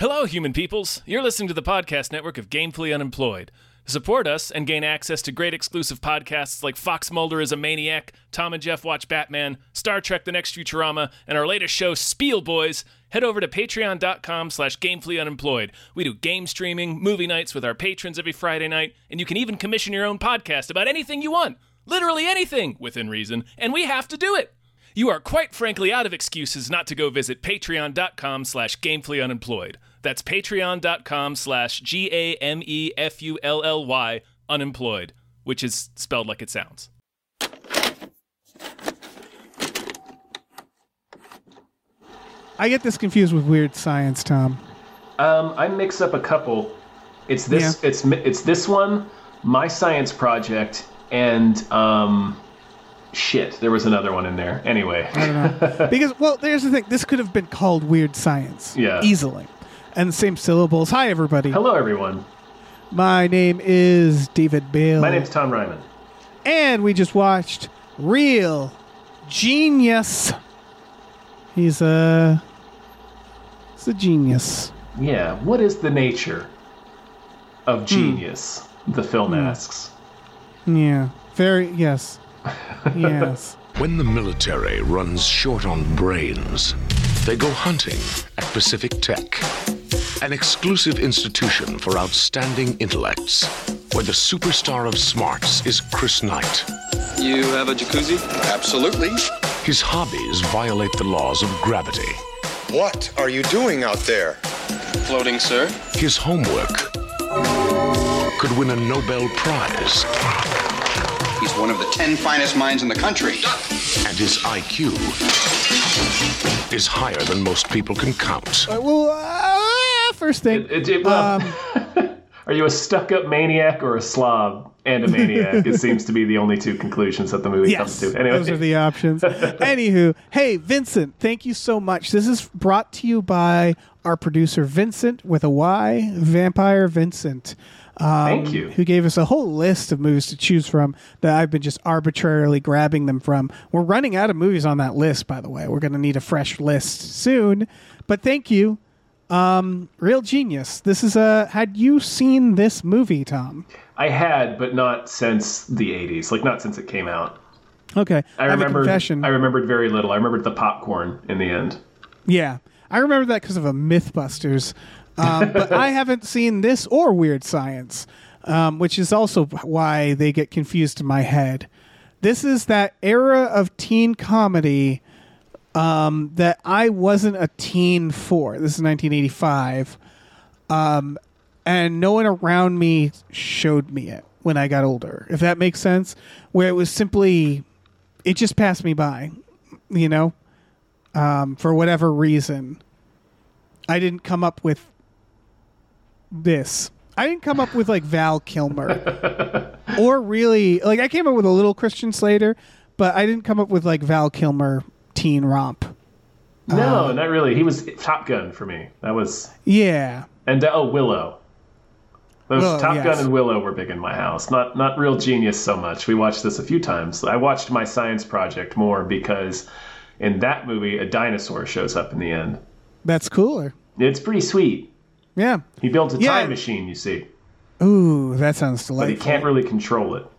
Hello, human peoples. You're listening to the podcast network of Gamefully Unemployed. To support us and gain access to great exclusive podcasts like Fox Mulder is a Maniac, Tom and Jeff Watch Batman, Star Trek The Next Futurama, and our latest show, Spiel Boys, head over to patreon.com/gamefullyunemployed. We do game streaming, movie nights with our patrons every Friday night, and you can even commission your own podcast about anything you want. Literally anything, within reason, and we have to do it. You are quite frankly out of excuses not to go visit patreon.com/gamefullyunemployed. That's patreon.com/GAMEFULLY unemployed, which is spelled like it sounds. I get this confused with Weird Science, Tom. I mix up a couple. It's this. Yeah. It's this one, My Science Project, and shit. There was another one in there. Anyway, I don't know because there's the thing. This could have been called Weird Science. Yeah, easily. And the same syllables. Hi, everybody. Hello, everyone. My name is David Bale. My name's Tom Ryman. And we just watched Real Genius. He's a genius. Yeah. What is the nature of genius? The film asks. Yeah. Yes. Yes. When the military runs short on brains, they go hunting at Pacific Tech, an exclusive institution for outstanding intellects, where the superstar of smarts is Chris Knight. You have a jacuzzi? Absolutely. His hobbies violate the laws of gravity. What are you doing out there? Floating, sir. His homework could win a Nobel Prize. He's one of the 10 finest minds in the country. And his IQ is higher than most people can count. First thing. Are you a stuck-up maniac or a slob and a maniac? It seems to be the only two conclusions that the movie comes to. Anyway. Those are the options. Anywho, hey, Vincent, thank you so much. This is brought to you by our producer, Vincent, with a Y, Vampire Vincent. Thank you. Who gave us a whole list of movies to choose from that I've been just arbitrarily grabbing them from. We're running out of movies on that list, by the way. We're going to need a fresh list soon. But thank you. Real Genius. This is had you seen this movie, Tom? I had, but not since the 80s. Like, not since it came out. Okay. I remembered very little. I remembered the popcorn in the end. Yeah. I remember that because of a Mythbusters. But I haven't seen this or Weird Science, which is also why they get confused in my head. This is that era of teen comedy that I wasn't a teen for. This is 1985. And no one around me showed me it when I got older, if that makes sense, where it was simply, it just passed me by, for whatever reason. I didn't come up with this. I didn't come up with like Val Kilmer or really like I came up with a little Christian Slater, but I didn't come up with like Val Kilmer teen romp. No, not really. He was Top Gun for me. That was and Willow. Those Top Gun and Willow were big in my house. Not Real Genius so much. We watched this a few times. I watched My Science Project more because in that movie a dinosaur shows up in the end. That's cooler. It's pretty sweet. Yeah. He builds a time machine, you see. Ooh, that sounds delightful. But he can't really control it.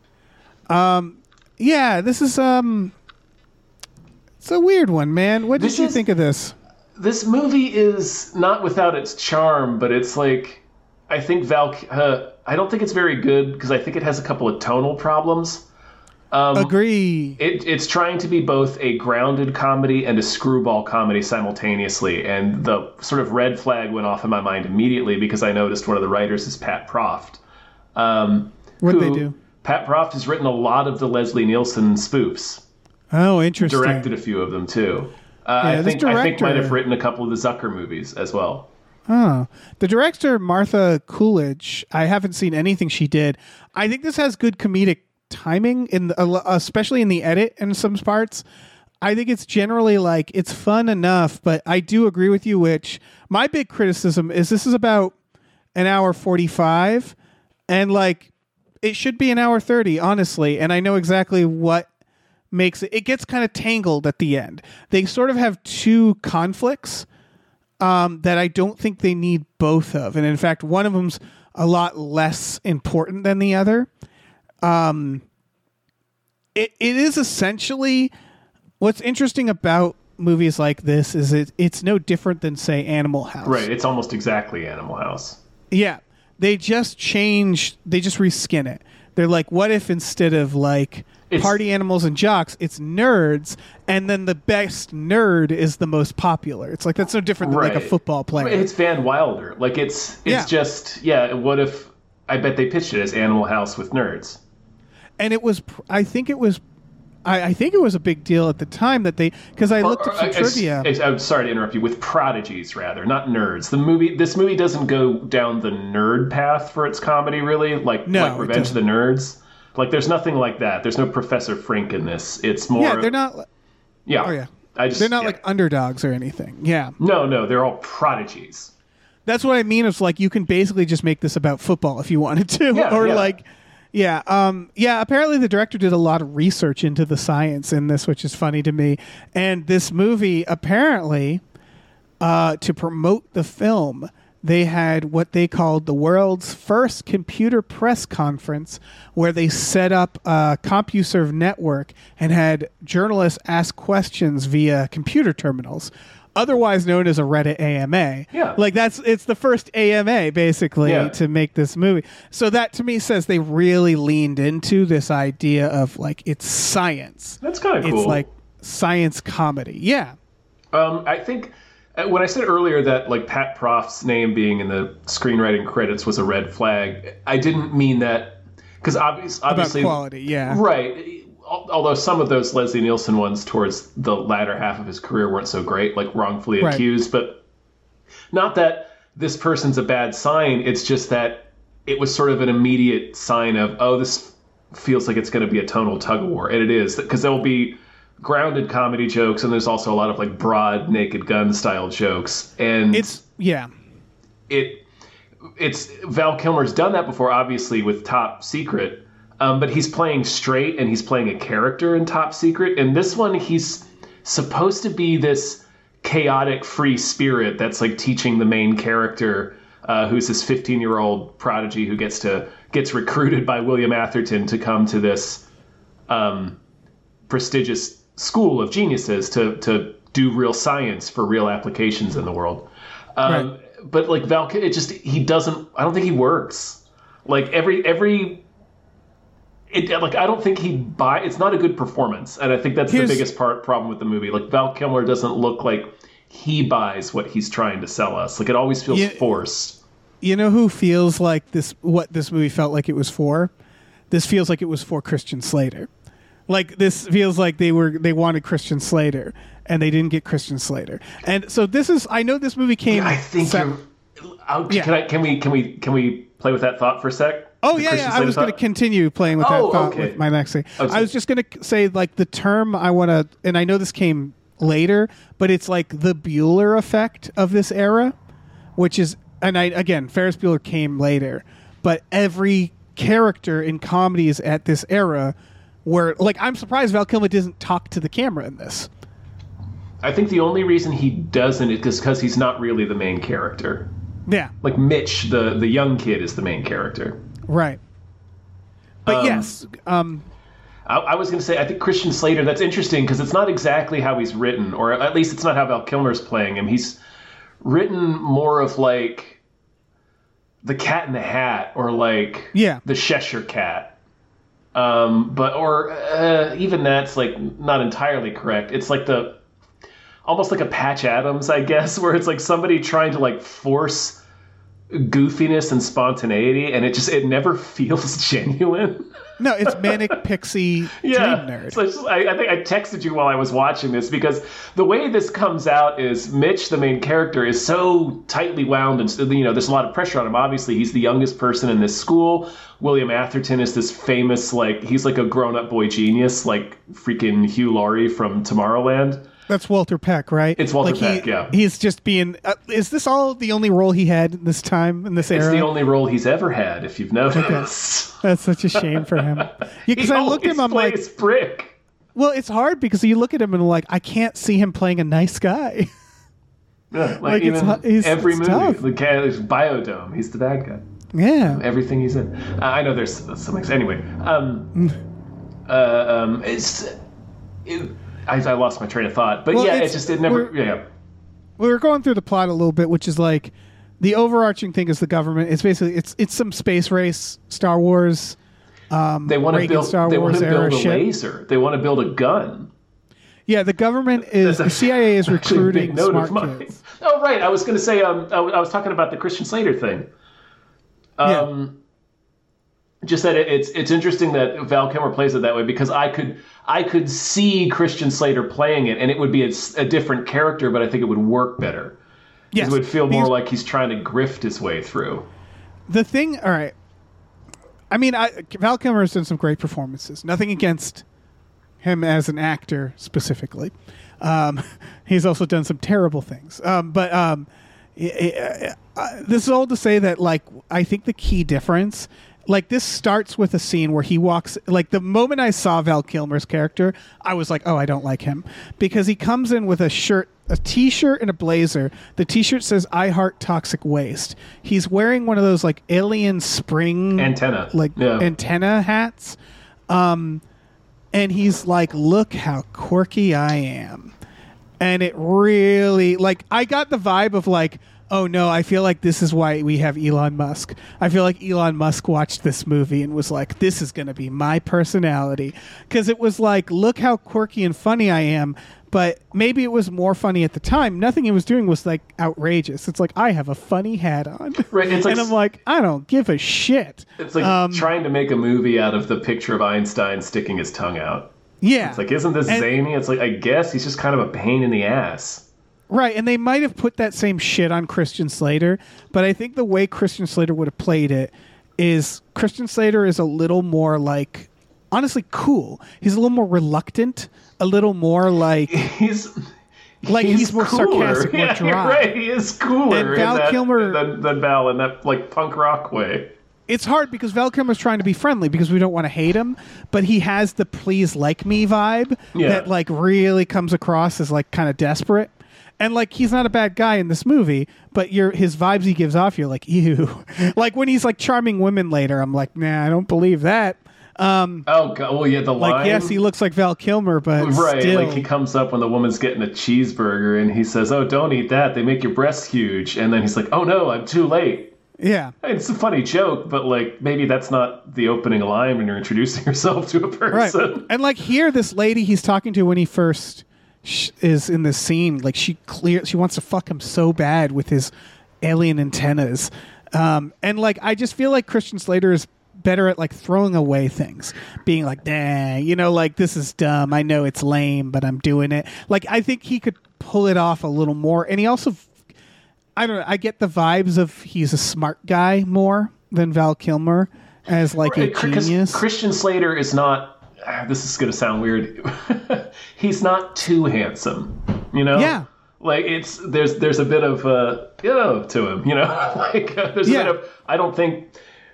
This is it's a weird one, man. What did you think of this? This movie is not without its charm, but it's like I think I don't think it's very good because I think it has a couple of tonal problems. Agree. It's trying to be both a grounded comedy and a screwball comedy simultaneously, and the sort of red flag went off in my mind immediately because I noticed one of the writers is Pat Proft. What'd they do? Pat Proft has written a lot of the Leslie Nielsen spoofs. Oh, interesting. Directed a few of them too. I think might have written a couple of the Zucker movies as well. Oh, the director Martha Coolidge. I haven't seen anything she did. I think this has good comedic timing especially in the edit in some parts. I think it's generally like it's fun enough, but I do agree with you, which my big criticism is this is about an hour 45 and like it should be an hour 30, honestly. And I know exactly what makes it gets kind of tangled at the end. They sort of have two conflicts that I don't think they need both of. And in fact, one of them's a lot less important than the other. It is essentially, what's interesting about movies like this is it's no different than, say, Animal House. Right, it's almost exactly Animal House. Yeah, they just reskin it. They're like, what if instead of like party animals and jocks, it's nerds, and then the best nerd is the most popular. It's like, that's no different than like a football player. It's Van Wilder. Like it's just, what if, I bet they pitched it as Animal House with nerds. And it was, I think it was a big deal at the time that because I looked at some trivia. I'm sorry to interrupt you. With prodigies, rather, not nerds. This movie doesn't go down the nerd path for its comedy, really. Like Revenge of the Nerds. Like, there's nothing like that. There's no Professor Frink in this. It's more. Yeah, they're not. Yeah. Oh yeah. They're not like underdogs or anything. Yeah. No, they're all prodigies. That's what I mean. It's like you can basically just make this about football if you wanted to, apparently the director did a lot of research into the science in this, which is funny to me. And this movie, apparently, to promote the film, they had what they called the world's first computer press conference, where they set up a CompuServe network and had journalists ask questions via computer terminals, otherwise known as a Reddit AMA. Yeah. Like it's the first AMA basically to make this movie. So that to me says they really leaned into this idea of like, it's science. That's kind of cool. It's like science comedy. Yeah. I think when I said earlier that like Pat Proft's name being in the screenwriting credits was a red flag, I didn't mean that because obviously about quality. Yeah. Right. Although some of those Leslie Nielsen ones towards the latter half of his career weren't so great, like Wrongfully Accused, but not that this person's a bad sign. It's just that it was sort of an immediate sign of, this feels like it's going to be a tonal tug of war. And it is, because there will be grounded comedy jokes, and there's also a lot of like broad Naked Gun style jokes. And it's Val Kilmer's done that before, obviously, with Top Secret. But he's playing straight, and he's playing a character in Top Secret. And this one, he's supposed to be this chaotic free spirit that's like teaching the main character, who's this 15-year-old prodigy who gets recruited by William Atherton to come to this prestigious school of geniuses to do real science for real applications in the world. But like Val, I don't think he works. Like I don't think it's not a good performance. And I think that's the biggest problem with the movie. Like Val Kilmer doesn't look like he buys what he's trying to sell us. Like it always feels forced. You know who feels like what this movie felt like it was for? This feels like it was for Christian Slater. Like this feels like they wanted Christian Slater and they didn't get Christian Slater. And so I know this movie came. I think Can we play with that thought for a sec? Oh, yeah. I was going to continue playing with that thought with my next thing. I was just going to say, like, the term I want to, and I know this came later, but it's like the Bueller effect of this era, which is, again, Ferris Bueller came later, but every character in comedies at this era were, like, I'm surprised Val Kilmer doesn't talk to the camera in this. I think the only reason he doesn't is because he's not really the main character. Yeah. Like Mitch, the young kid, is the main character. Right. But yes. I was going to say, I think Christian Slater, that's interesting because it's not exactly how he's written, or at least it's not how Val Kilmer's playing him. He's written more of like the Cat in the Hat or like the Cheshire Cat. Even that's like not entirely correct. It's like almost like a Patch Adams, I guess, where it's like somebody trying to like force goofiness and spontaneity, and it never feels genuine. No, it's manic pixie dream nerd. So I think I texted you while I was watching this because the way this comes out is Mitch, the main character, is so tightly wound, and there's a lot of pressure on him. Obviously, he's the youngest person in this school. William Atherton is this famous, he's like a grown-up boy genius, like freaking Hugh Laurie from Tomorrowland. That's Walter Peck, right? It's Walter Peck, yeah. He's just being... is this all the only role he had this time, in this era? It's the only role he's ever had, if you've noticed. Okay. That's such a shame for him. Because I looked at him, I'm like... Brick. Well, it's hard because you look at him and like, I can't see him playing a nice guy. Yeah, like even every movie. Tough. The guy is Biodome. He's the bad guy. Yeah. Everything he's in. I know there's some... Anyway. I lost my train of thought. But it never... We were going through the plot a little bit, which is like the overarching thing is the government. It's basically it's some space race, Star Wars. They want to build a laser. They want to build a gun. Yeah, the government is the CIA is recruiting smart kids. Oh, right. I was going to say I was talking about the Christian Slater thing. Just that it's interesting that Val Kilmer plays it that way because I could see Christian Slater playing it and it would be a different character, but I think it would work better. Yes, it would feel more like he's trying to grift his way through. The thing, all right. I mean, Val Kilmer has done some great performances. Nothing against him as an actor specifically. He's also done some terrible things. But this is all to say that, like, I think the key difference. Like, this starts with a scene where he walks... Like, the moment I saw Val Kilmer's character, I was like, oh, I don't like him. Because he comes in with a T-shirt and a blazer. The T-shirt says, I heart toxic waste. He's wearing one of those, like, alien spring... antenna hats. And he's like, look how quirky I am. And it really... Like, I got the vibe of, like... Oh no, I feel like this is why we have Elon Musk. I feel like Elon Musk watched this movie and was like, this is going to be my personality. Because it was like, look how quirky and funny I am. But maybe it was more funny at the time. Nothing he was doing was like outrageous. It's like, I have a funny hat on. Right, it's like, and I'm like, I don't give a shit. It's like trying to make a movie out of the picture of Einstein sticking his tongue out. Yeah. It's like, isn't this zany? It's like, I guess he's just kind of a pain in the ass. Right, and they might have put that same shit on Christian Slater, but I think the way Christian Slater would have played it is Christian Slater is a little more, like, honestly cool. He's a little more reluctant, a little more like... He's more cooler. Sarcastic, more dry. Right, he is cooler than Val in that, like, punk rock way. It's hard because Val Kilmer's trying to be friendly because we don't want to hate him, but he has the please like me vibe that, like, really comes across as, like, kind of desperate. And, like, he's not a bad guy in this movie, but his vibes he gives off, you're like, ew. Like, when he's, like, charming women later, I'm like, nah, I don't believe that. Oh, God. Well, yeah, the line. Like, yes, he looks like Val Kilmer, but right, still. like, he comes up when the woman's getting a cheeseburger, and he says, oh, don't eat that. They make your breasts huge. And then he's like, oh, no, I'm too late. Yeah. It's a funny joke, but, like, maybe that's not the opening line when you're introducing yourself to a person. Right. And, like, here, this lady he's talking to when he first... is in this scene, like she wants to fuck him so bad with his alien antennas, and like I just feel like Christian Slater is better at like throwing away things, being like, nah, you know, like this is dumb, I know it's lame, but I'm doing it. Like I think he could pull it off a little more, and he also, I don't know, I get the vibes of he's a smart guy more than Val Kilmer as like a genius. Christian Slater is not. This is going to sound weird. He's not too handsome, you know? Yeah. Like there's a bit of to him, you know? Like there's a bit of, I don't think,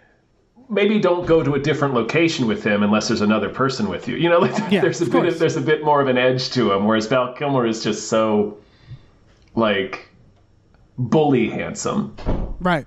maybe don't go to a different location with him unless there's another person with you. You know, like there's a bit more of an edge to him, whereas Val Kilmer is just so like bully handsome. Right.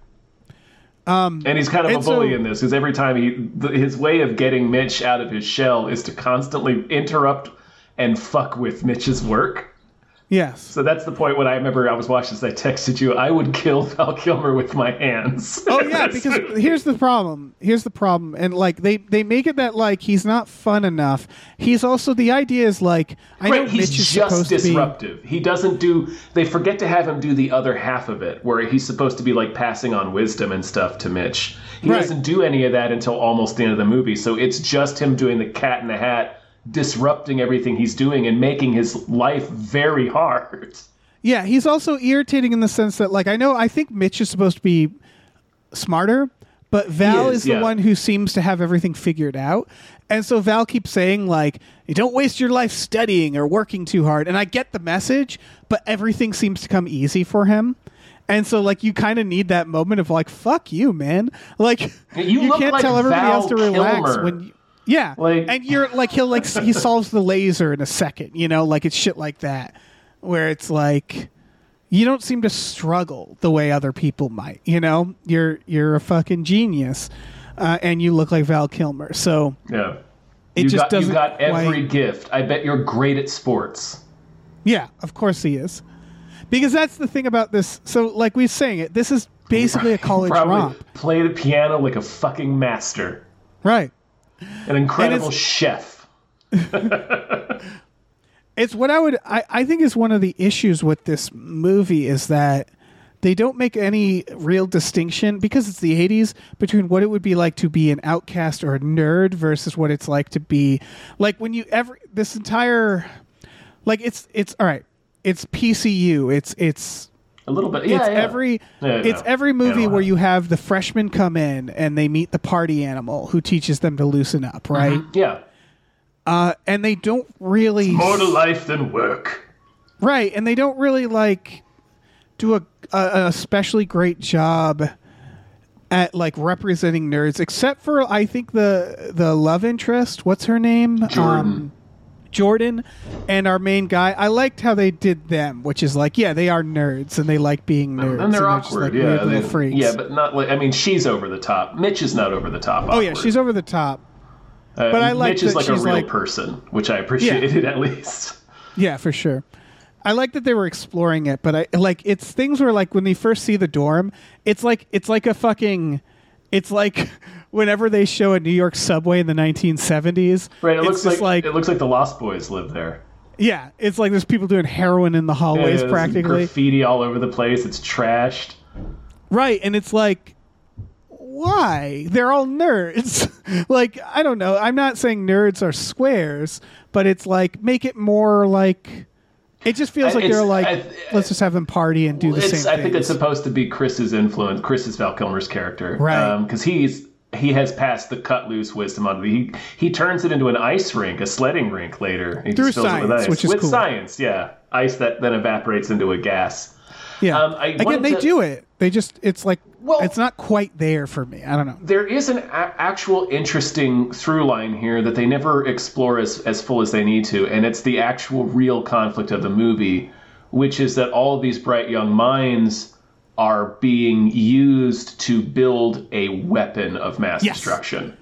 And he's kind of a bully in this because every time his way of getting Mitch out of his shell is to constantly interrupt and fuck with Mitch's work. Yes. So that's the point when I remember I was watching this, I texted you, I would kill Val Kilmer with my hands. Oh, yeah, because here's the problem. And, like, they make it that, like, he's not fun enough. He's also, the idea is, like, I know Mitch is supposed to be... He's just disruptive. He doesn't do... They forget to have him do the other half of it, where he's supposed to be, like, passing on wisdom and stuff to Mitch. He doesn't do any of that until almost the end of the movie, so it's just him doing the cat in the hat, disrupting everything he's doing and making his life very hard. Yeah, he's also irritating in the sense that, like, I think Mitch is supposed to be smarter, but Val is the one who seems to have everything figured out. And so Val keeps saying, like, you don't waste your life studying or working too hard. And I get the message, but everything seems to come easy for him. And so, like, you kind of need that moment of, like, fuck you, man. Like, you can't tell everybody else to relax when you... Yeah, like, and you're like he solves the laser in a second, you know, like it's shit like that, where it's like, you don't seem to struggle the way other people might. You know, you're a fucking genius, and you look like Val Kilmer. So yeah, it just doesn't. You got every gift. I bet you're great at sports. Yeah, of course he is, because that's the thing about this. So, like we were saying, it. This is basically a college romp. Play the piano like a fucking master. Right. An incredible chef. It's what I think is one of the issues with this movie is that they don't make any real distinction, because it's the 80s, between what it would be like to be an outcast or a nerd versus what it's like to be like when you ever this entire like it's all right. It's PCU. It's a little bit. It's every movie where you have the freshmen come in and they meet the party animal who teaches them to loosen up, right? Mm-hmm. Yeah. And they don't really... It's more to life than work. Right, and they don't really, like, do a especially great job at, like, representing nerds, except for, I think, the love interest. What's her name? Jordan, and our main guy. I liked how they did them, which is like, yeah, they are nerds, and they like being nerds. And they're awkward, just, like, little freaks. Yeah, but not like... I mean, she's over the top. Mitch is not over the top awkward. Oh, yeah, she's over the top. But I like Mitch is like a real like, person, which I appreciated at least. Yeah, for sure. I like that they were exploring it, but I like it's things where like when they first see the dorm, it's like whenever they show a New York subway in the 1970s. Right, it looks like the Lost Boys lived there. Yeah, it's like there's people doing heroin in the hallways practically. Graffiti all over the place. It's trashed. Right, and it's like, why? They're all nerds. Like, I don't know. I'm not saying nerds are squares, but it's like, make it more like... It just feels like they're like, let's just have them party and do the same thing. I think it's supposed to be Chris's influence. Chris is Val Kilmer's character. Right. Because he has passed the cut loose wisdom on me. He turns it into an ice rink, a sledding rink later. He Through science, with ice. Which is with cool. Science, yeah. Ice that then evaporates into a gas. Yeah. Again, they do it. They just, it's like, it's not quite there for me. I don't know. There is an actual interesting through line here that they never explore as full as they need to, and it's the actual real conflict of the movie, which is that all of these bright young minds are being used to build a weapon of mass destruction.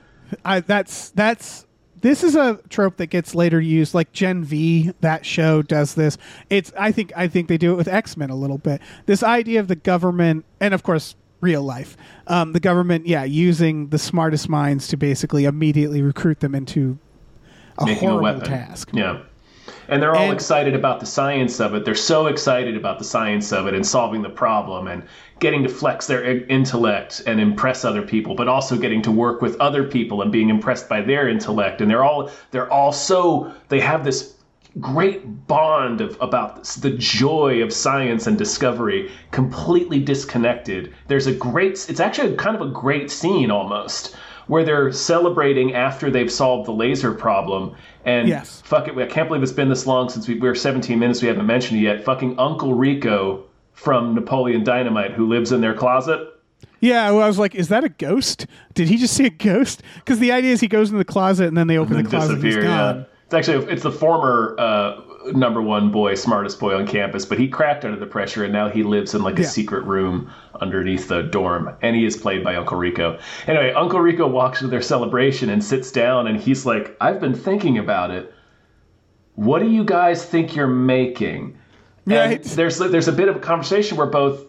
This is a trope that gets later used, like Gen V. That show does this. I think they do it with X-Men a little bit. This idea of the government, and of course, real life, the government, using the smartest minds to basically immediately recruit them into making horrible a weapon. Task. Yeah. And they're all excited about the science of it. They're so excited about the science of it and solving the problem and getting to flex their intellect and impress other people, but also getting to work with other people and being impressed by their intellect. And they have this great bond about the joy of science and discovery, completely disconnected. It's actually kind of a great scene almost, where they're celebrating after they've solved the laser problem. And fuck it, I can't believe it's been this long since we're 17 minutes, we haven't mentioned it yet. Fucking Uncle Rico from Napoleon Dynamite, who lives in their closet. Yeah, I was like, is that a ghost? Did he just see a ghost? Because the idea is he goes into the closet and then they open the closet and he's gone. Yeah. It's the former number one boy, smartest boy on campus, but he cracked under the pressure and now he lives in a secret room underneath the dorm, and he is played by Uncle Rico. Anyway, Uncle Rico walks to their celebration and sits down, and he's like, I've been thinking about it. What do you guys think you're making? Right. And there's a bit of a conversation where both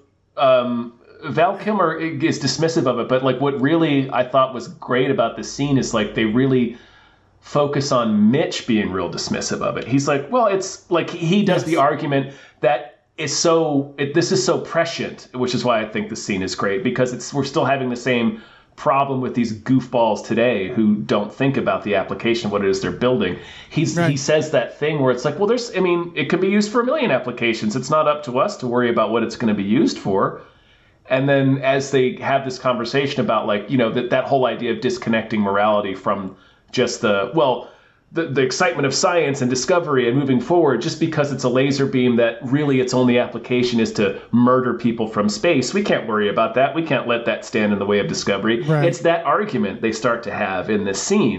Val Kilmer is dismissive of it, but what really I thought was great about this scene is they really focus on Mitch being real dismissive of it. He's like, well, it's like he does the argument that this is so prescient, which is why I think the scene is great, because we're still having the same problem with these goofballs today who don't think about the application of what it is they're building. He says that thing where it's like, well, it could be used for a million applications. It's not up to us to worry about what it's going to be used for. And then as they have this conversation about that whole idea of disconnecting morality from just the excitement of science and discovery and moving forward, just because it's a laser beam that really its only application is to murder people from space. We can't worry about that. We can't let that stand in the way of discovery. Right. It's that argument they start to have in this scene.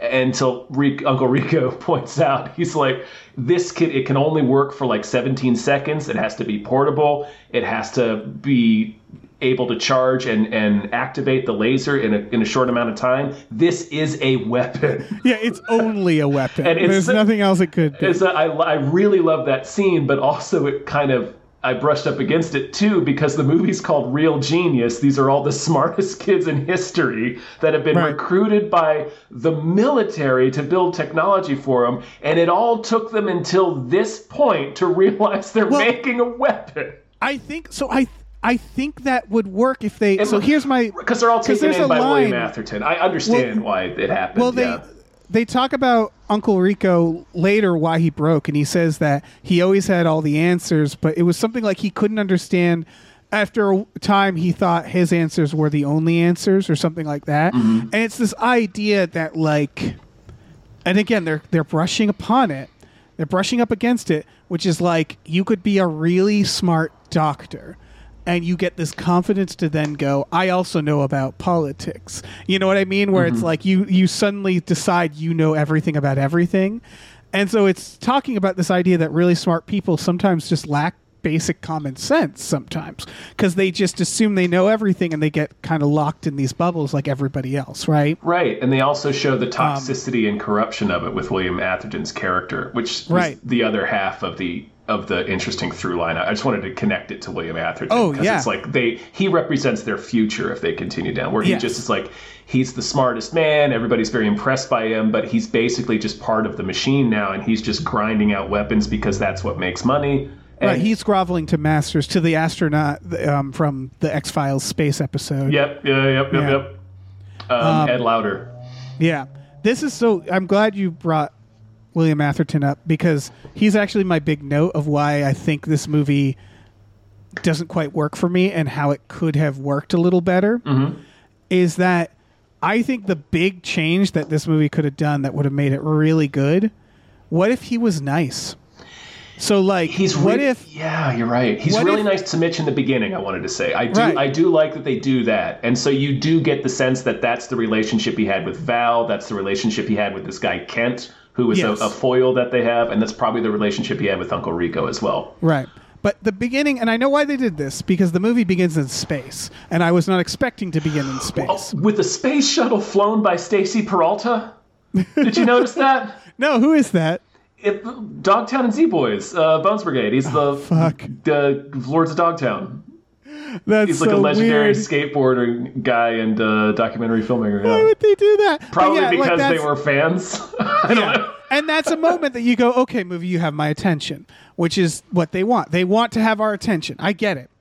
until Uncle Rico points out, he's like, it can only work for like 17 seconds. It has to be portable. It has to be able to charge and activate the laser in a short amount of time. This is a weapon. Yeah, it's only a weapon. And there's nothing else it could be. I really love that scene, but also it kind of, I brushed up against it too, because the movie's called Real Genius. These are all the smartest kids in history that have been recruited by the military to build technology for them. And it all took them until this point to realize they're making a weapon. I think so. I think that would work if they. So here's my, because they're all taken in by William Atherton. I understand why it happened. Well, they talk about Uncle Rico later, why he broke, and he says that he always had all the answers, but it was something like he couldn't understand. After a time, he thought his answers were the only answers, or something like that. Mm-hmm. And it's this idea that, like, and again, they're brushing upon it. They're brushing up against it, which is like, you could be a really smart doctor, and you get this confidence to then go, I also know about politics. You know what I mean? Where it's like you suddenly decide you know everything about everything. And so it's talking about this idea that really smart people sometimes just lack basic common sense sometimes, because they just assume they know everything and they get kind of locked in these bubbles like everybody else, right? Right. And they also show the toxicity and corruption of it with William Atherton's character, which is the other half of the interesting through line. I just wanted to connect it to William Atherton, because it's like he represents their future if they continue down, where he just is like, he's the smartest man, everybody's very impressed by him, but he's basically just part of the machine now, and he's just grinding out weapons because that's what makes money. And he's groveling to masters, to the astronaut from the X-Files space episode. Yep. Ed Lauder. Yeah. This is so, I'm glad you brought William Atherton up, because he's actually my big note of why I think this movie doesn't quite work for me, and how it could have worked a little better, is that I think the big change that this movie could have done that would have made it really good, what if he was nice? So, like, yeah, you're right. He's really nice to Mitch in the beginning, I wanted to say. I do like that they do that. And so you do get the sense that that's the relationship he had with Val, that's the relationship he had with this guy Kent, who is a foil that they have, and that's probably the relationship he had with Uncle Rico as well. Right. But the beginning, and I know why they did this, because the movie begins in space, and I was not expecting to begin in space. With a space shuttle flown by Stacy Peralta? Did you notice that? No, who is that? Dogtown and Z-Boys, Bones Brigade. He's the Lords of Dogtown. He's like a legendary skateboarder guy and documentary filmmaker. Why would they do that? Probably because they were fans. I don't know. And that's a moment that you go, okay, movie, you have my attention, which is what they want. They want to have our attention. I get it.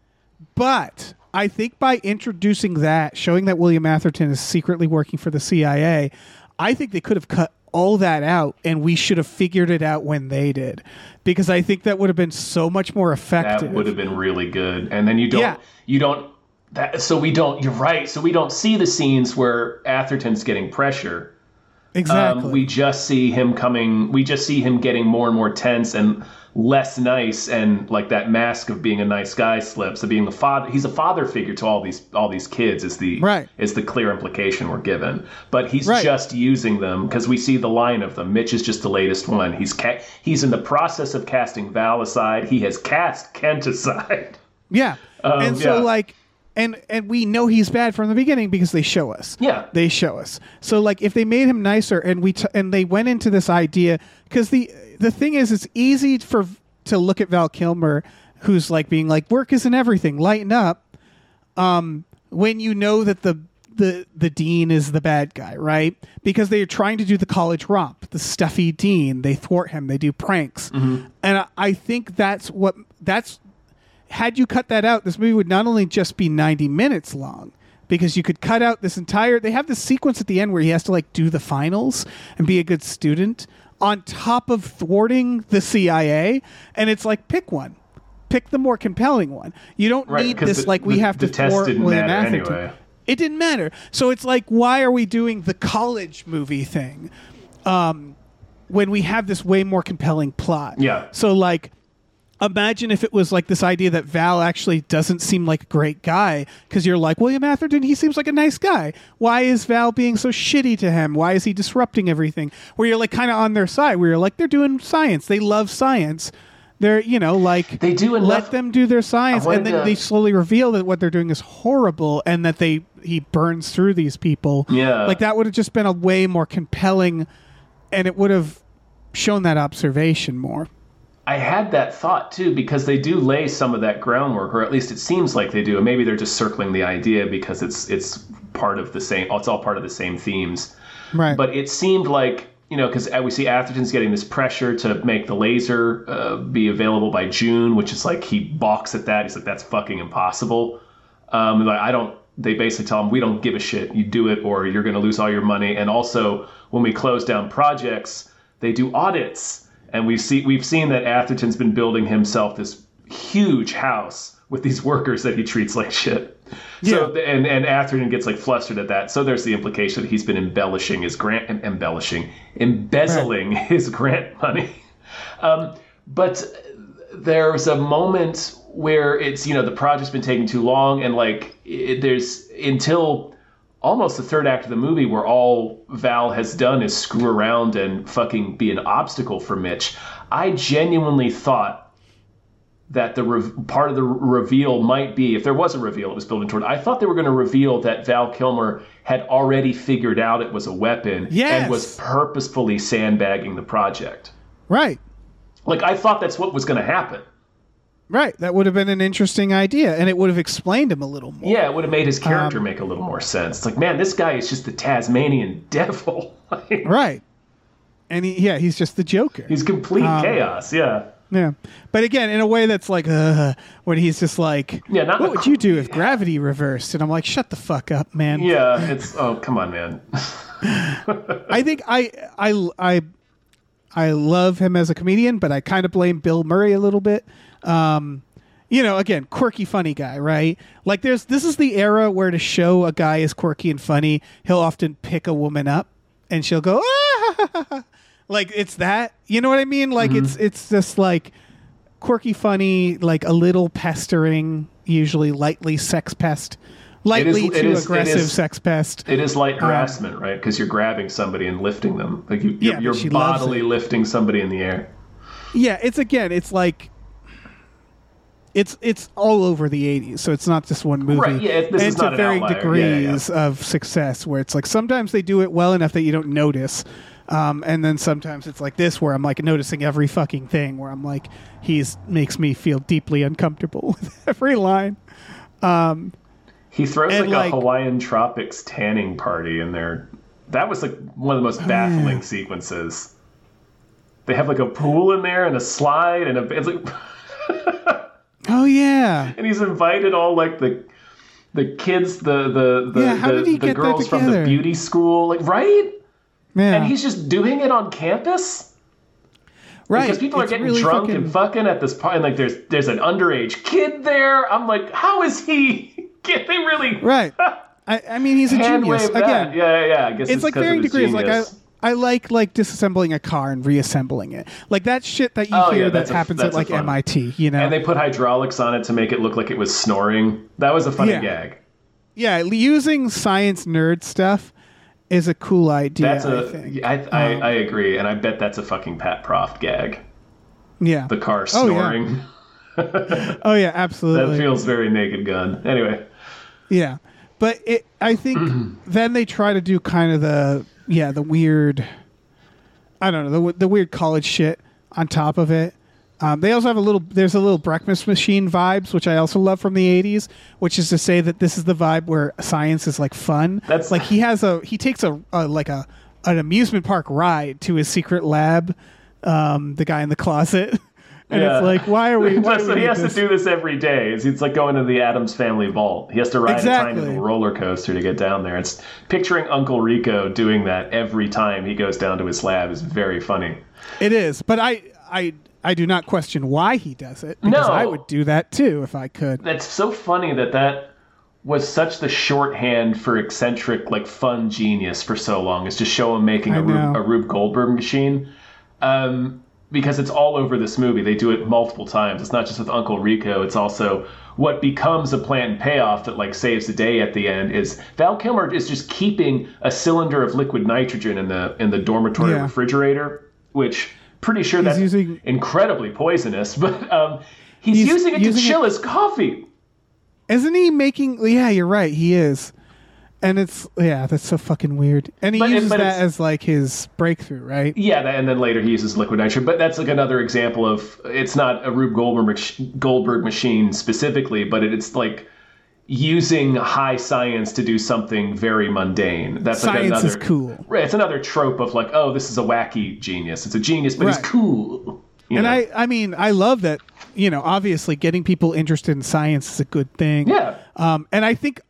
But I think by introducing that, showing that William Atherton is secretly working for the CIA, I think they could have cut all that out, and we should have figured it out when they did, because I think that would have been so much more effective. That would have been really good. And then you're right. So we don't see the scenes where Atherton's getting pressure. Exactly. We just see him getting more and more tense and less nice, and like that mask of being a nice guy slips, of being the father. He's a father figure to all these kids is the clear implication we're given. But he's just using them because we see the line of them. Mitch is just the latest one. He's in the process of casting Val aside. He has cast Kent aside. Yeah. And we know he's bad from the beginning because they show us. Yeah. They show us. So, like, if they made him nicer and and they went into this idea, because the thing is, it's easy to look at Val Kilmer, who's like being like, work isn't everything, lighten up, when you know that the dean is the bad guy, right? Because they're trying to do the college romp, the stuffy dean. They thwart him. They do pranks. Mm-hmm. And I think that's had you cut that out, this movie would not only just be 90 minutes long, because you could cut out this entire... They have this sequence at the end where he has to like do the finals and be a good student on top of thwarting the CIA. And it's like, pick one. Pick the more compelling one. You don't need this we have to thwart William Atherton. Anyway. It didn't matter. So it's like, why are we doing the college movie thing when we have this way more compelling plot? Yeah. So like... imagine if it was like this idea that Val actually doesn't seem like a great guy, because you're like, William Atherton, he seems like a nice guy. Why is Val being so shitty to him? Why is he disrupting everything? Where you're like kind of on their side, where you're like, they're doing science. They love science. They're, like, they do enough. Let them do their science. And then they slowly reveal that what they're doing is horrible and that he burns through these people. Yeah. Like, that would have just been a way more compelling, and it would have shown that observation more. I had that thought too, because they do lay some of that groundwork, or at least it seems like they do. And maybe they're just circling the idea because it's part of the same. It's all part of the same themes, right? But it seemed like, because we see Atherton's getting this pressure to make the laser be available by June, which is like he balks at that. He's like, that's fucking impossible. They basically tell him, we don't give a shit. You do it, or you're going to lose all your money. And also, when we close down projects, they do audits. And we've seen that Atherton's been building himself this huge house with these workers that he treats like shit. Yeah. So and Atherton gets like flustered at that. So there's the implication that he's been embezzling his grant money. But there's a moment where it's, the project's been taking too long, and like there's until almost the third act of the movie where all Val has done is screw around and fucking be an obstacle for Mitch. I genuinely thought that part of the reveal might be, if there was a reveal it was building toward, I thought they were going to reveal that Val Kilmer had already figured out it was a weapon and was purposefully sandbagging the project. Right. Like, I thought that's what was going to happen. Right. That would have been an interesting idea, and it would have explained him a little more. Yeah, it would have made his character make a little more sense. It's like, man, this guy is just the Tasmanian devil. Right. And he's just the Joker. He's complete chaos, yeah. Yeah. But again, in a way that's like, when he's just like, what would you do if gravity reversed? And I'm like, shut the fuck up, man. Yeah, come on, man. I think I love him as a comedian, but I kind of blame Bill Murray a little bit. Again, quirky, funny guy, right? Like this is the era where to show a guy is quirky and funny, he'll often pick a woman up and she'll go, ah! Like it's that, you know what I mean? Like it's just like quirky, funny, like a little pestering, usually lightly sex pest, aggressive sex pest. It is light harassment, right? Because you're grabbing somebody and lifting them. Like you're bodily lifting somebody in the air. Yeah, it's like, it's all over the 80s, so it's not just one movie. Right, yeah, this is not an varying outlier. degrees of success, where it's like sometimes they do it well enough that you don't notice, and then sometimes it's like this, where I'm like noticing every fucking thing, where I'm like, makes me feel deeply uncomfortable with every line. He throws a Hawaiian Tropics tanning party in there. That was like one of the most baffling sequences. They have like a pool in there and a slide and it's like oh yeah. And he's invited all like the kids, the girls from the beauty school, like, right? Yeah. And he's just doing it on campus? Right. Because people are getting really drunk and fucking at this party, and like there's an underage kid there. I'm like, how is he? Can't they really? Right. I mean, he's a genius. Again, yeah. I guess it's like varying degrees. Genius. Like I like disassembling a car and reassembling it. Like that shit that you hear that happens at like MIT, And they put hydraulics on it to make it look like it was snoring. That was a funny gag. Yeah, using science nerd stuff is a cool idea. I agree, and I bet that's a fucking Pat Proft gag. Yeah. The car snoring. Oh yeah, absolutely. That feels very Naked Gun. Anyway. Yeah. But I think then they try to do kind of the weird, I don't know, the weird college shit on top of it. They also have there's a little Breakfast Machine vibes, which I also love from the 80s, which is to say that this is the vibe where science is like fun. That's like he takes an amusement park ride to his secret lab, the guy in the closet. And it's like, why are we? So he has to do this every day. It's like going to the Addams Family vault. He has to ride a tiny little roller coaster to get down there. It's picturing Uncle Rico doing that every time he goes down to his lab is very funny. It is, but I do not question why he does it, because I would do that too if I could. That's so funny that was such the shorthand for eccentric, like fun genius for so long, is to show him making a Rube Goldberg machine. because it's all over this movie. They do it multiple times. It's not just with Uncle Rico. It's also what becomes a planned payoff that like saves the day at the end is Val Kilmer is just keeping a cylinder of liquid nitrogen in the dormitory refrigerator, which pretty sure that's incredibly poisonous, but he's using it to chill his coffee. Isn't he making... Yeah, you're right. He is. And it's... Yeah, that's so fucking weird. And he uses that as like his breakthrough, right? Yeah, and then later he uses liquid nitrogen. But that's like another example of... It's not a Rube Goldberg machine specifically, but it's like using high science to do something very mundane. That's science like another... is cool. Right, it's another trope of like, oh, this is a wacky genius. It's a genius, but he's cool. And I mean, I love that, obviously getting people interested in science is a good thing. Yeah. And I think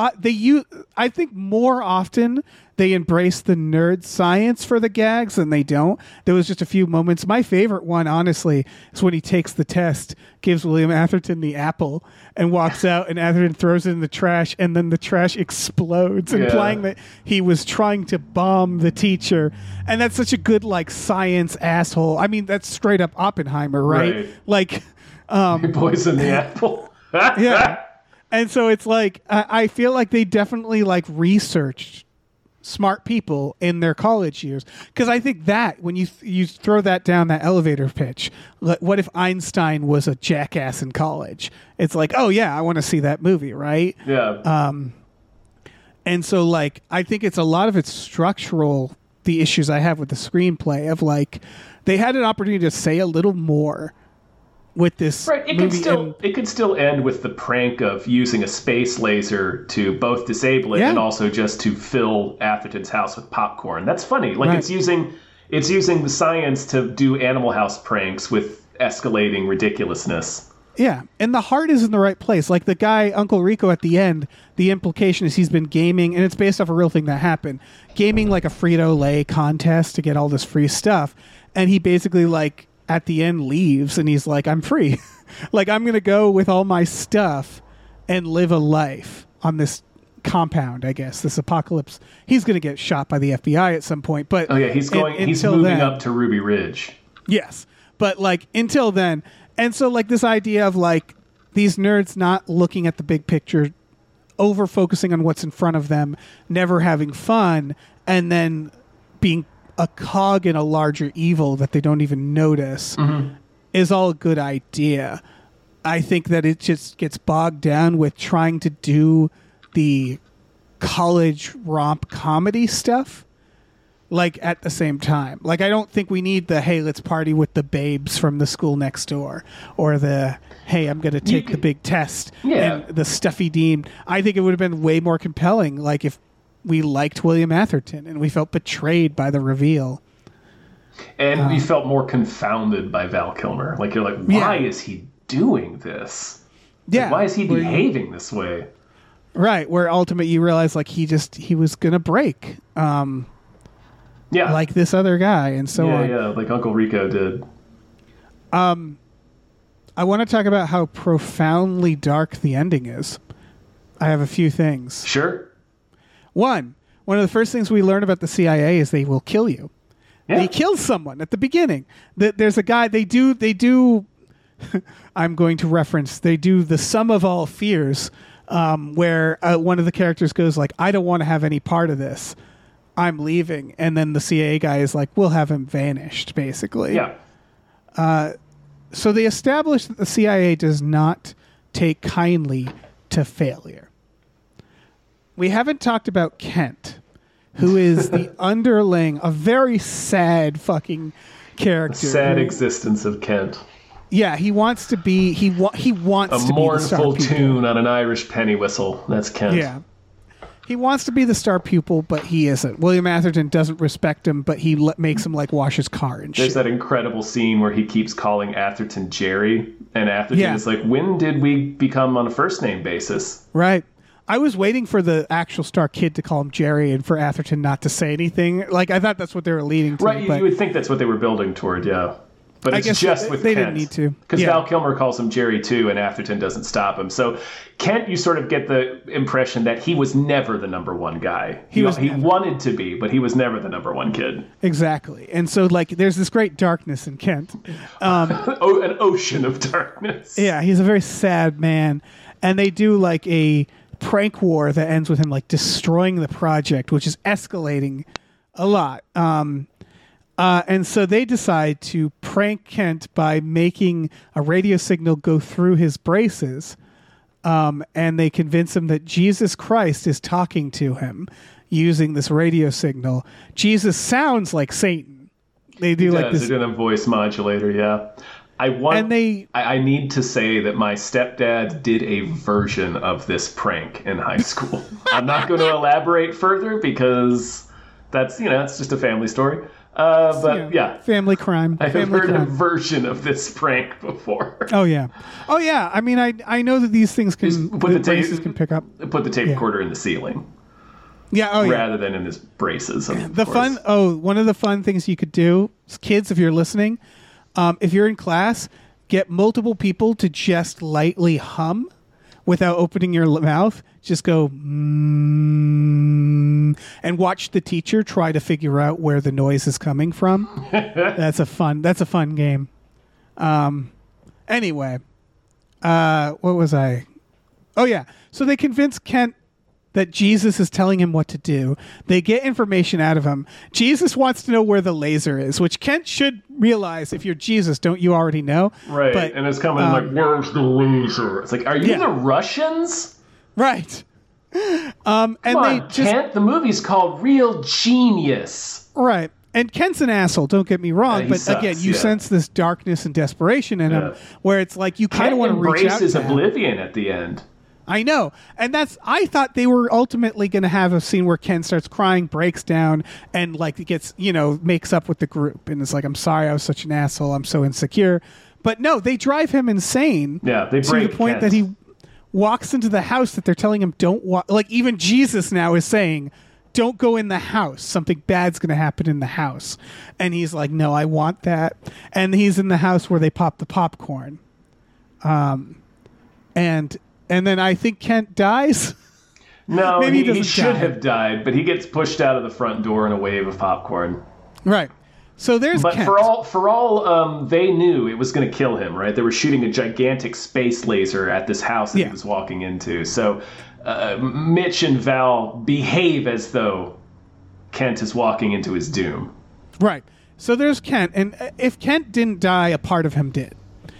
I think more often they embrace the nerd science for the gags than they don't. There was just a few moments. My favorite one, honestly, is when he takes the test, gives William Atherton the apple, and walks out, and Atherton throws it in the trash, and then the trash explodes, implying that he was trying to bomb the teacher. And that's such a good, like, science asshole. I mean, that's straight up Oppenheimer, right? Like, poison the apple. Yeah. And so it's like, I feel like they definitely, like, researched smart people in their college years, because I think that when you throw that down that elevator pitch, like, what if Einstein was a jackass in college? It's like, oh yeah, I want to see that movie, right? Yeah. And so like I think it's a lot of it's structural, the issues I have with the screenplay of like they had an opportunity to say a little more with this movie. It could still end with the prank of using a space laser to both disable it and also just to fill Atherton's house with popcorn. That's funny. Like it's using the science to do Animal House pranks with escalating ridiculousness. Yeah, and the heart is in the right place. Like the guy, Uncle Rico, at the end, the implication is he's been gaming, and it's based off a real thing that happened. Gaming like a Frito-Lay contest to get all this free stuff, and he basically like at the end leaves and he's like, I'm free. Like I'm going to go with all my stuff and live a life on this compound, I guess, this apocalypse. He's going to get shot by the FBI at some point, but he's moving up to Ruby Ridge. Yes. But like until then, and so like this idea of like these nerds not looking at the big picture, over focusing on what's in front of them, never having fun, and then being a cog in a larger evil that they don't even notice is all a good idea. I think that it just gets bogged down with trying to do the college romp comedy stuff like at the same time. Like I don't think we need the hey, let's party with the babes from the school next door, or the hey, I'm going to take the big test and the stuffy dean. I think it would have been way more compelling like if we liked William Atherton and we felt betrayed by the reveal. And we felt more confounded by Val Kilmer. Like, you're like, why is he doing this? Yeah. Like, why is he behaving this way? Right. Where ultimately you realize like he was going to break. Like this other guy and so on. Yeah, like Uncle Rico did. I want to talk about how profoundly dark the ending is. I have a few things. Sure. One of the first things we learn about the CIA is they will kill you. Yeah. They kill someone at the beginning. There's a guy, they do I'm going to reference, they do the sum of all fears, where one of the characters goes like, I don't want to have any part of this. I'm leaving. And then the CIA guy is like, we'll have him vanished, basically. Yeah. So they establish that the CIA does not take kindly to failure. We haven't talked about Kent, who is the underling, a very sad fucking character. Sad existence of Kent. Yeah, he wants to be. He wants to be the star mournful tune on an Irish penny whistle. That's Kent. Yeah, he wants to be the star pupil, but he isn't. William Atherton doesn't respect him, but he makes him like wash his car and shit. There's that incredible scene where he keeps calling Atherton Jerry, and Atherton is like, "When did we become on a first name basis?" Right. I was waiting for the actual star kid to call him Jerry and for Atherton not to say anything. Like, I thought that's what they were leading to. Right, you would think that's what they were building toward, yeah. But it's just with Kent. They didn't need to. Because Val Kilmer calls him Jerry, too, and Atherton doesn't stop him. So Kent, you sort of get the impression that he was never the number one guy. He wanted to be, but he was never the number one kid. Exactly. And so, like, there's this great darkness in Kent. An ocean of darkness. Yeah, he's a very sad man. And they do, like, a prank war that ends with him, like, destroying the project, which is escalating a lot. And so they decide to prank Kent by making a radio signal go through his braces. And they convince him that Jesus Christ is talking to him using this radio signal. Jesus sounds like Satan. They do like this. They're doing a voice modulator, yeah. I need to say that my stepdad did a version of this prank in high school. I'm not going to elaborate further because that's just a family story. But yeah, family crime. I have heard a version of this prank before. Oh yeah. I mean, I know that these things can braces can pick up. Put the tape recorder in the ceiling. Yeah. Rather than in his braces. One of the fun things you could do, kids, if you're listening, if you're in class, get multiple people to just lightly hum without opening your mouth. Just go and watch the teacher try to figure out where the noise is coming from. That's a fun game. Anyway, what was I? Oh yeah. So they convince Kent that Jesus is telling him what to do. They get information out of him. Jesus wants to know where the laser is, which Kent should realize. If you're Jesus, don't you already know? Right. But, and it's coming like, where's the laser? It's like, are you the Russians? Right. Come on, Kent, the movie's called Real Genius. Right. And Kent's an asshole, don't get me wrong, but sucks, again, you sense this darkness and desperation in him, where it's like you kind of want to reach out to him. Embraces oblivion at the end. I know. And I thought they were ultimately going to have a scene where Ken starts crying, breaks down, and like it gets, makes up with the group. And it's like, I'm sorry, I was such an asshole. I'm so insecure. But no, they drive him insane. Yeah, they break to the point Kent. that he walks into the house that they're telling him don't walk. Like even Jesus now is saying, don't go in the house. Something bad's going to happen in the house. And he's like, no, I want that. And he's in the house where they pop the popcorn. And then I think Kent dies. No, maybe he should have died, but he gets pushed out of the front door in a wave of popcorn. Right. So there's But Kent. for all they knew it was going to kill him, right? They were shooting a gigantic space laser at this house that he was walking into. So Mitch and Val behave as though Kent is walking into his doom. Right. So there's Kent. And if Kent didn't die, a part of him did.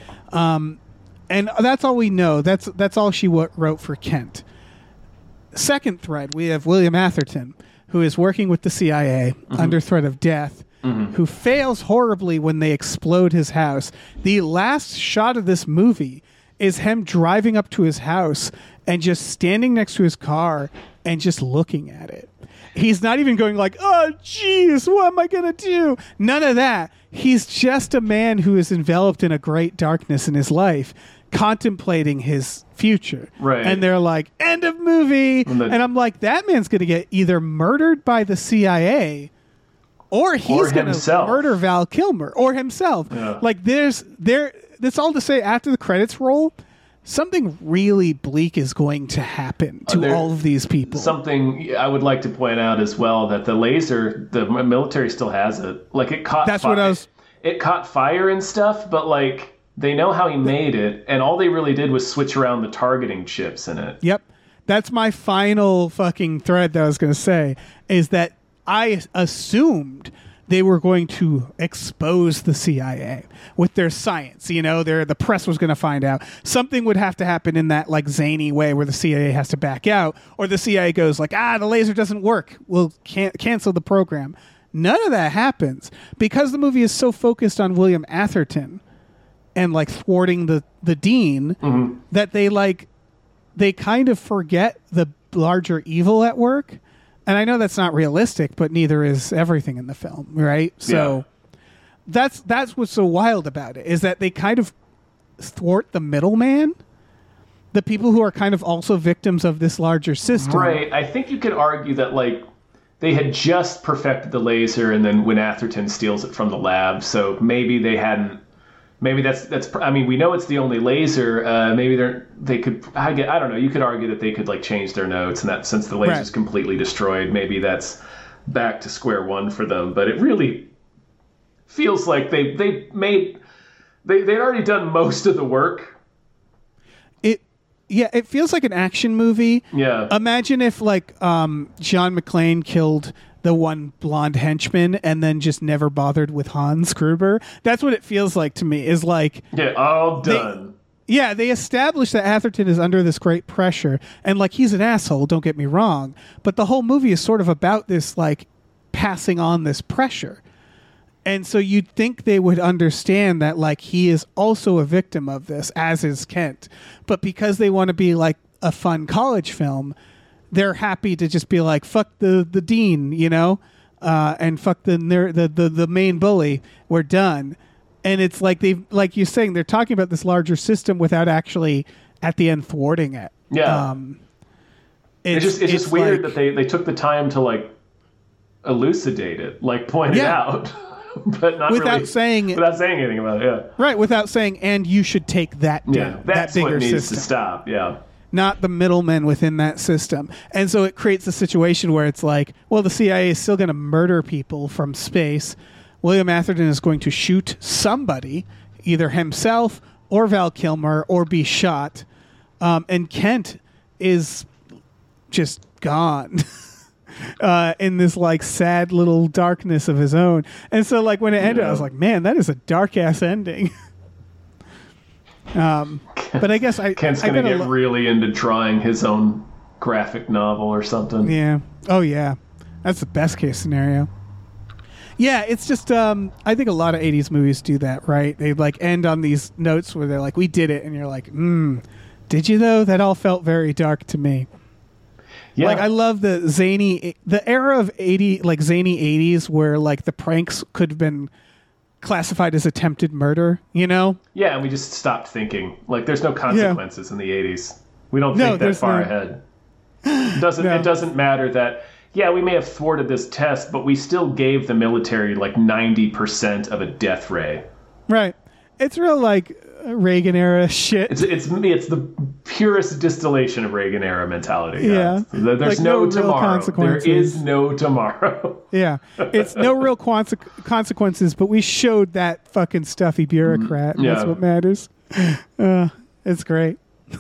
And that's all we know. That's all she wrote for Kent. Second thread, we have William Atherton, who is working with the CIA under threat of death, who fails horribly when they explode his house. The last shot of this movie is him driving up to his house and just standing next to his car and just looking at it. He's not even going like, oh, geez, what am I going to do? None of that. He's just a man who is enveloped in a great darkness in his life, contemplating his future. Right. And they're like, end of movie. And I'm like, that man's going to get either murdered by the CIA or he's going to murder Val Kilmer or himself. Yeah. Like that's all to say after the credits roll, something really bleak is going to happen to all of these people. Something I would like to point out as well, that the laser, the military still has it. Like it caught it caught fire and stuff, but like they know how he made it, and all they really did was switch around the targeting chips in it. Yep. That's my final fucking thread that I was going to say, is that I assumed they were going to expose the CIA with their science. The press was going to find out. Something would have to happen in that like zany way where the CIA has to back out, or the CIA goes like, the laser doesn't work. We'll cancel the program. None of that happens because the movie is so focused on William Atherton and like thwarting the dean that they kind of forget the larger evil at work. And I know that's not realistic, but neither is everything in the film, right? So that's what's so wild about it, is that they kind of thwart the middleman, the people who are kind of also victims of this larger system. Right. I think you could argue that like they had just perfected the laser, and then when Atherton steals it from the lab, so maybe they hadn't maybe that's. I mean, we know it's the only laser. Maybe they could. I don't know. You could argue that they could like change their notes, and that since the laser's completely destroyed, maybe that's back to square one for them. But it really feels like they'd already done most of the work. It feels like an action movie. Yeah. Imagine if like John McClane killed the one blonde henchman and then just never bothered with Hans Gruber. That's what it feels like to me. Is like all done. They established that Atherton is under this great pressure and like he's an asshole. Don't get me wrong, but the whole movie is sort of about this like passing on this pressure. And so you'd think they would understand that, like, he is also a victim of this, as is Kent. But because they want to be, like, a fun college film, they're happy to just be like, fuck the dean, you know? And fuck the main bully. We're done. And it's like like you're saying, they're talking about this larger system without actually, at the end, thwarting it. Yeah. It's just weird that they took the time to, like, elucidate it, like, point it out. But not without saying anything about it, yeah. Right, without saying, and you should take that down. Yeah, that's that bigger what needs system. to stop, yeah. Not the middlemen within that system. And so it creates a situation where it's like, well, the CIA is still going to murder people from space. William Atherton is going to shoot somebody, either himself or Val Kilmer, or be shot. And Kent is just gone. In this like sad little darkness of his own. And so like when it ended, I was like, man, that is a dark ass ending. But I guess Kent's gonna get really into drawing his own graphic novel or something. Yeah. Oh yeah. That's the best case scenario. Yeah, it's just I think a lot of 80s movies do that, right? They like end on these notes where they're like, we did it, and you're like, did you though? That all felt very dark to me. Yeah. Like I love the era of zany 80s where like the pranks could have been classified as attempted murder, you know? Yeah, and we just stopped thinking. Like there's no consequences in the 80s. We don't think that far ahead. It doesn't matter that we may have thwarted this test, but we still gave the military like 90% of a death ray. Right. It's real like Reagan era shit. It's the purest distillation of Reagan era mentality. Yeah. There's like no tomorrow. There is no tomorrow. Yeah. It's no real consequences, but we showed that fucking stuffy bureaucrat. Yeah. That's what matters. It's great.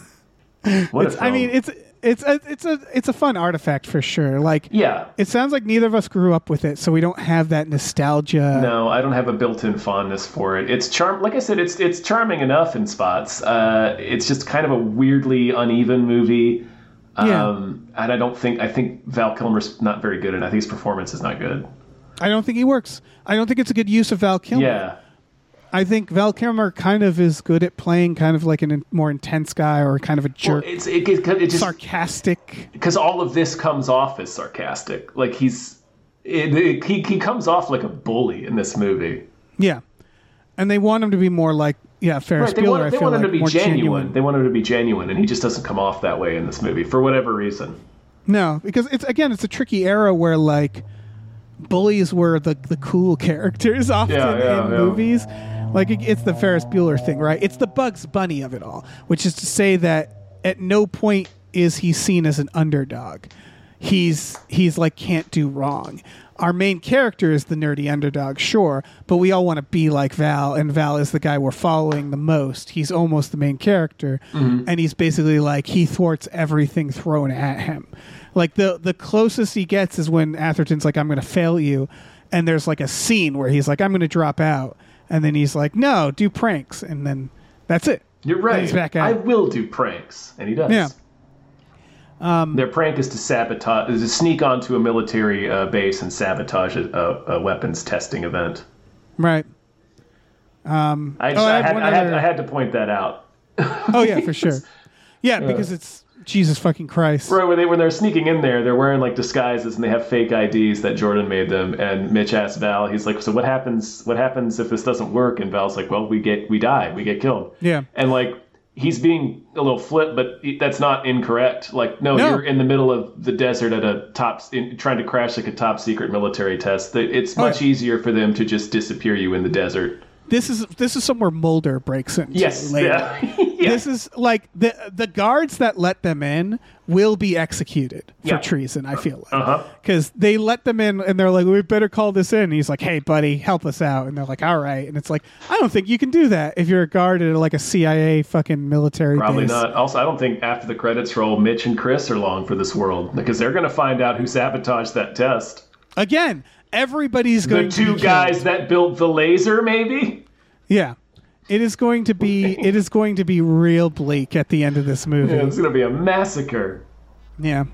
It's a fun artifact for sure. Like, yeah, it sounds like neither of us grew up with it, so we don't have that nostalgia. No, I don't have a built-in fondness for it. It's like I said, it's charming enough in spots. It's just kind of a weirdly uneven movie. And I think Val Kilmer's not very good, and I think his performance is not good. I don't think he works. I don't think it's a good use of Val Kilmer. Yeah. I think Val Kilmer kind of is good at playing kind of like a more intense guy or kind of a jerk. Well, it's just sarcastic. Because all of this comes off as sarcastic. Like he comes off like a bully in this movie. Yeah. And they want him to be more like, Ferris Bueller. They want him to be genuine. They want him to be genuine, and he just doesn't come off that way in this movie for whatever reason. No, because it's a tricky era where like bullies were the cool characters often in movies. Like, it's the Ferris Bueller thing, right? It's the Bugs Bunny of it all, which is to say that at no point is he seen as an underdog. He's like, can't do wrong. Our main character is the nerdy underdog, sure, but we all want to be like Val, and Val is the guy we're following the most. He's almost the main character, and he's basically like, he thwarts everything thrown at him. Like, the closest he gets is when Atherton's like, I'm going to fail you, and there's like a scene where he's like, I'm going to drop out. And then he's like, no, do pranks. And then that's it. You're right. He's back out. I will do pranks. And he does. Yeah. Their prank is to sneak onto a military base and sabotage a weapons testing event. Right. I had to point that out. Oh, yeah, for sure. Yeah, because it's Jesus fucking Christ. Right, when they're sneaking in there, they're wearing like disguises and they have fake IDs that Jordan made them. And Mitch asks Val, he's like, so what happens if this doesn't work? And Val's like, well, we die, we get killed. Yeah. And like, he's being a little flip, but that's not incorrect. Like, no, you're in the middle of the desert at trying to crash like a top secret military test. It's much easier for them to just disappear you in the desert. This is somewhere Mulder breaks into later. Yeah. This is like the guards that let them in will be executed for treason, I feel like. Because they let them in and they're like, we better call this in. And he's like, hey, buddy, help us out. And they're like, all right. And it's like, I don't think you can do that if you're a guard at like a CIA fucking military Probably base. not. Also, I don't think after the credits roll, Mitch and Chris are long for this world because they're going to find out who sabotaged that test. Again, everybody's going to be the two guys that built the laser, maybe? Yeah. It is going to be real bleak at the end of this movie. Yeah, it's going to be a massacre. Yeah.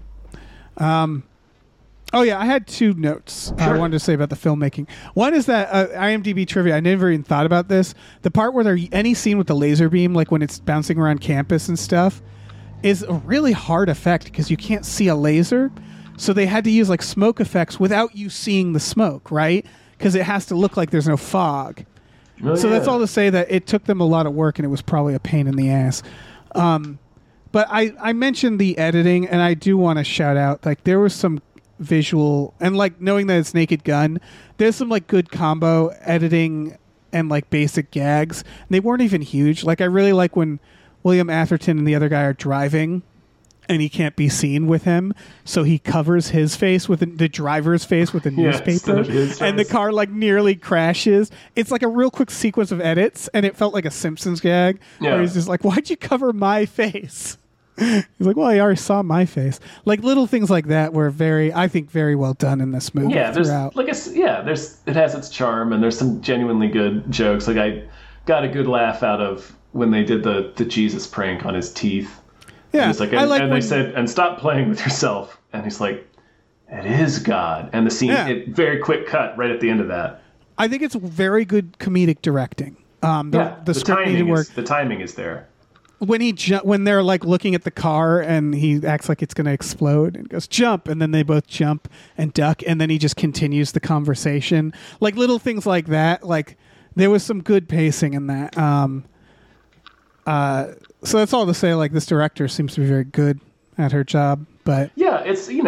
Oh yeah, I had two notes I wanted to say about the filmmaking. One is that IMDb trivia. I never even thought about this. The part where any scene with the laser beam, like when it's bouncing around campus and stuff, is a really hard effect because you can't see a laser. So they had to use like smoke effects without you seeing the smoke, right? Because it has to look like there's no fog. That's all to say that it took them a lot of work and it was probably a pain in the ass. But I mentioned the editing, and I do want to shout out, like, there was some visual, and like knowing that it's Naked Gun, there's some like good combo editing and like basic gags. They weren't even huge. Like, I really like when William Atherton and the other guy are driving and he can't be seen with him, so he covers his face with the driver's face with a newspaper, and the car like nearly crashes. It's like a real quick sequence of edits, and it felt like a Simpsons gag where he's just like, "Why'd you cover my face?" He's like, "Well, I already saw my face." Like little things like that were I think very well done in this movie. Yeah, it has its charm, and there's some genuinely good jokes. Like I got a good laugh out of when they did the Jesus prank on his teeth. Yeah, and they said, and stop playing with yourself. And he's like, it is God. And the scene, very quick cut right at the end of that. I think it's very good comedic directing. The script needed work. The timing is there. When they're like looking at the car and he acts like it's going to explode and goes jump, and then they both jump and duck, and then he just continues the conversation. Like little things like that. Like there was some good pacing in that. So that's all to say, like, this director seems to be very good at her job, but... Yeah, it just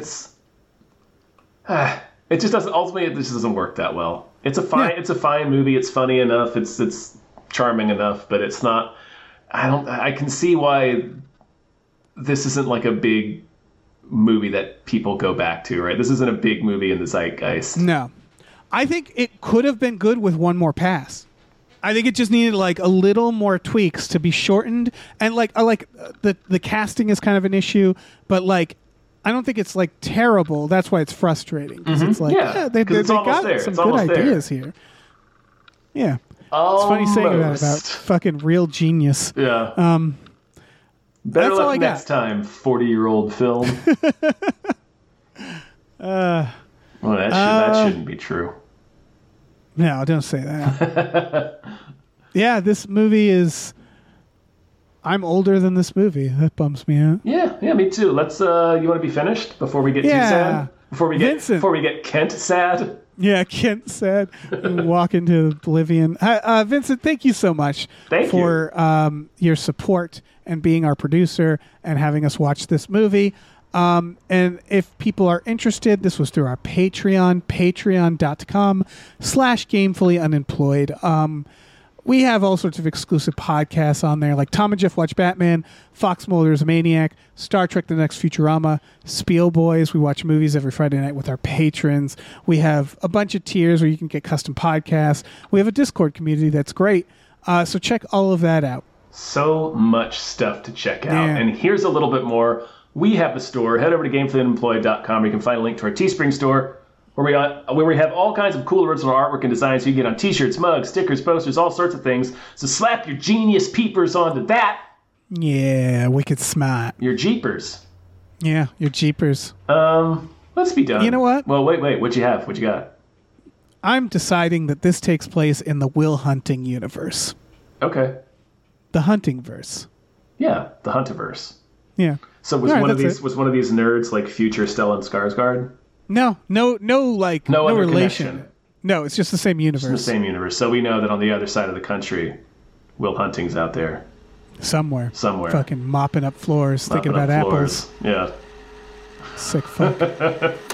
doesn't, ultimately, it just doesn't work that well. It's a fine movie, it's funny enough, it's charming enough, but it's not, I can see why this isn't like a big movie that people go back to, right? This isn't a big movie in the zeitgeist. No. I think it could have been good with one more pass. I think it just needed like a little more tweaks to be shortened, and like the casting is kind of an issue, but like I don't think it's like terrible. That's why it's frustrating because it's like they got some good ideas here. Yeah, it's funny saying that about fucking real genius. Yeah. Better luck next time, 40-year-old film. That shouldn't be true. No, don't say that. Yeah, this movie is... I'm older than this movie. That bums me out. Yeah, me too. Let's. You want to be finished before we get too sad? Before we get Kent sad? Yeah, Kent sad. Walk into oblivion. Vincent, thank you so much for your support and being our producer and having us watch this movie. And if people are interested, this was through our Patreon, patreon.com/gamefullyunemployed. We have all sorts of exclusive podcasts on there, like Tom and Jeff Watch Batman, Fox Mulder's Maniac, Star Trek The Next Futurama, Spiel Boys. We watch movies every Friday night with our patrons. We have a bunch of tiers where you can get custom podcasts. We have a Discord community that's great. So check all of that out. So much stuff to check out. Yeah. And here's a little bit more. We have a store. Head over to GamefullyUnemployed.com where you can find a link to our Teespring store where we have all kinds of cool original artwork and designs you can get on t-shirts, mugs, stickers, posters, all sorts of things. So slap your genius peepers onto that. Yeah, wicked smart. Your jeepers. Yeah, your jeepers. Let's be done. You know what? Well, wait. What you have? What you got? I'm deciding that this takes place in the Will Hunting universe. Okay. The Huntingverse. Yeah, the Huntiverse. Yeah. So was one of these nerds like future Stellan Skarsgård? No relation. Connection. No, it's just the same universe. It's the same universe. So we know that on the other side of the country, Will Hunting's out there. Somewhere. Fucking mopping up floors, thinking about apples. Yeah. Sick fuck.